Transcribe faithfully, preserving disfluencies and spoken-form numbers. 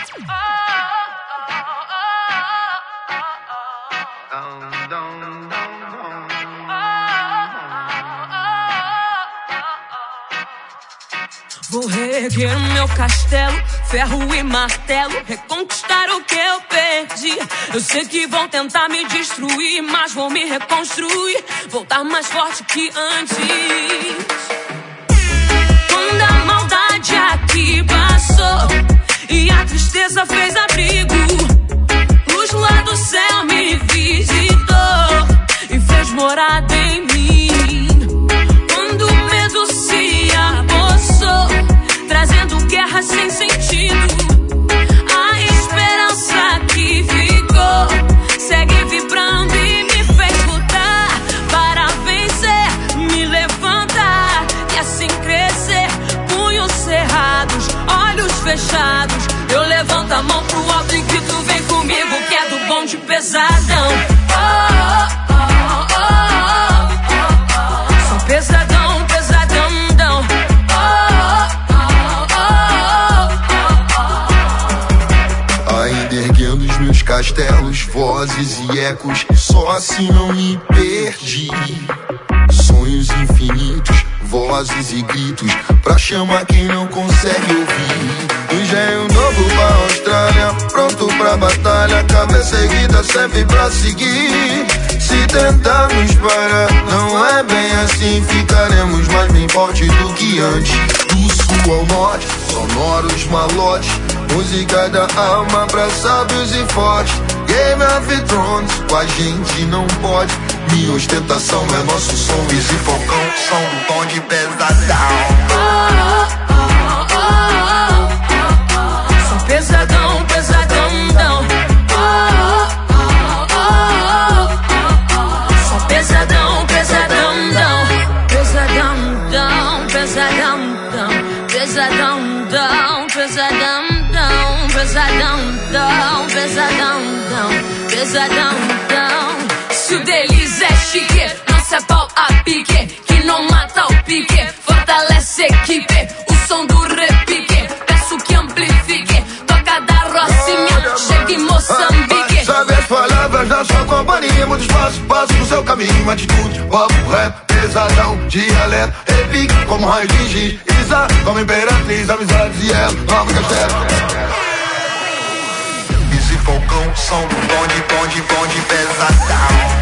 Vou reerguer o meu castelo, ferro e martelo, reconquistar o que eu perdi. Eu sei que vão tentar me destruir, mas vou me reconstruir, voltar mais forte que antes. Quando a maldade aqui passou e a tristeza fez abrigo, luz lá do céu me visitou e fez morada em mim. Quando o medo se apossou, trazendo guerra sem sentido, a esperança que ficou segue vibrando e me fez lutar para vencer, me levantar e assim crescer. Punhos cerrados, olhos fechados, eu levanto a mão pro alto e grito: vem comigo que é do bonde pesadão. Oh, oh, oh, oh, oh, oh. Sou pesadão, pesadão, dão. Meus castelos, vozes e ecos, só assim não me perdi. Sonhos infinitos, vozes e gritos, pra chamar quem não consegue ouvir. Engenho novo pra Austrália, pronto pra batalha, cabeça erguida sempre pra seguir. Se tentarmos parar, não é bem assim, ficaremos mais bem forte do que antes. Do sul ao norte, sonoros malotes, música da alma pra sábios e fortes. Game of Thrones, com a gente não pode. Minha ostentação é nosso som. Esse Falcão, som do tom de pesadão. Oh, oh, oh, oh, oh, oh. Sou pesadão, pesadão, dão. Oh, oh, oh, oh, oh. Sou pesadão, pesadão, dão. Pesadão, dão, pesadão, dão. Pesadão, dão, pesadão, dão. Pesadão, dão, pesadão, dão. Pesadão, dão. Se o deles é chique, não se é pau a pique, que não mata o pique, fortalece a equipe. O som do repique, peço que amplifique. Toca da Rocinha, chega em Moçambique. Sabe as palavras da sua companhia, muito espaço, passo no seu caminho. Atitude, papo, rap, pesadão, dialeto, repique como raio de giz, Isa, como imperatriz, amizades e ela, nova castelo. Esse Falcão, som do bonde, bonde, bonde pesadão.